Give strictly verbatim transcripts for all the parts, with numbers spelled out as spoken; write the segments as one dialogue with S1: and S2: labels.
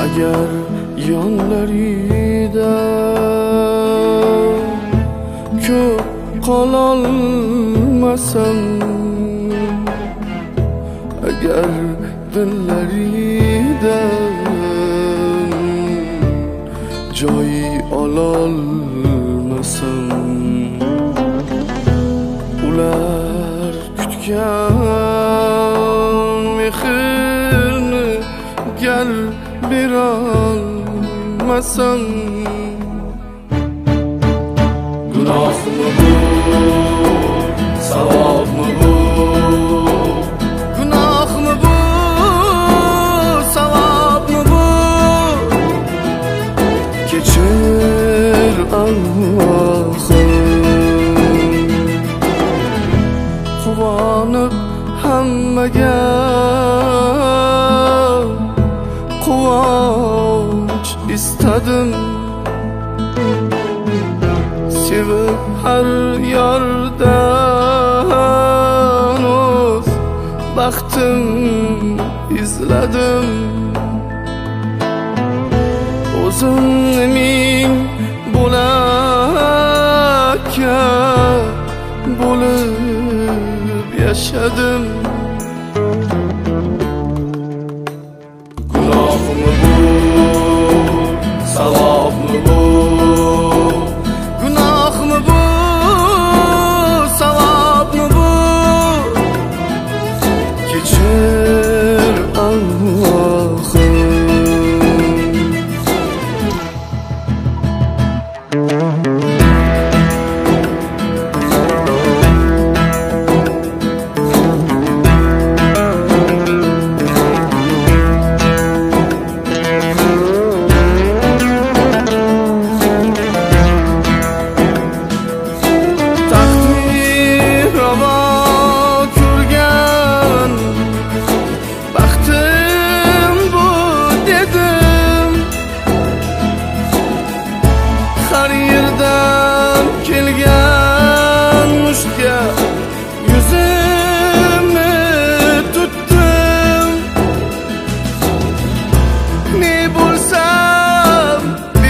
S1: agar yonlarida ko'p qololmasam, agar dillaridan joy ololmasam, ular kutgan mehrni gal berolmasam,
S2: gunohmi bu, savobmi bu?
S1: Gunohmi bu, savobmi bu? Kechir Allohim, quvonib hammaga quvonch istadim, sevib har yordan o'z baxtim izladim. O'zimni ming bo'lakka bo'lib yashadim.
S2: Gunohmi bu, savobmi bu?
S1: Gunohmi bu, savobmi bu? Kechir Allohim. Har yerdan kelgan mushtga yuzimni tutdim. Ne bo'lsam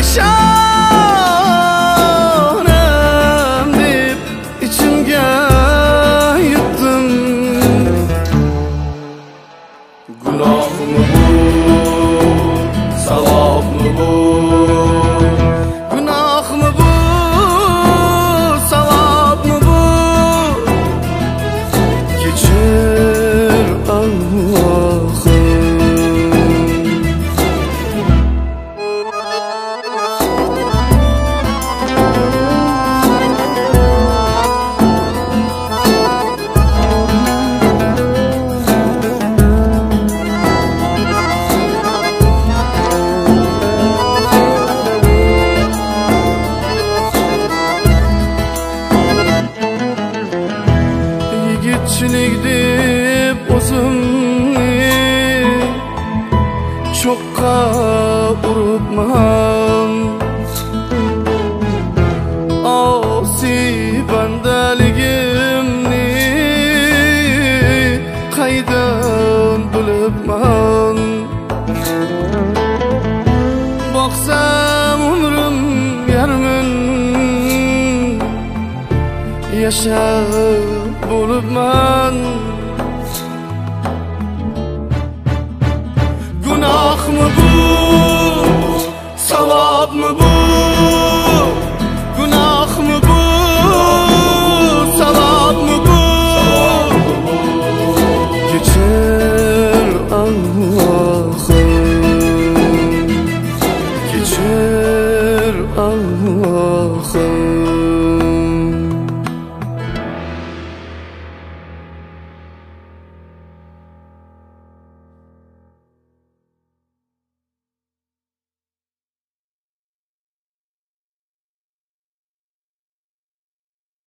S1: peshonam deb ichimga yutdim.
S2: Gunohmi bu, savobmi bu?
S1: Gunohmi bu, savobmi bu? Kechir Allohim. Yigitchilik deb o'zimni cho'qqa uribman. Osiy bandaligimni qaydan bilibman. Boqsam umrim yarmin yashab bo'libman. Gunohmi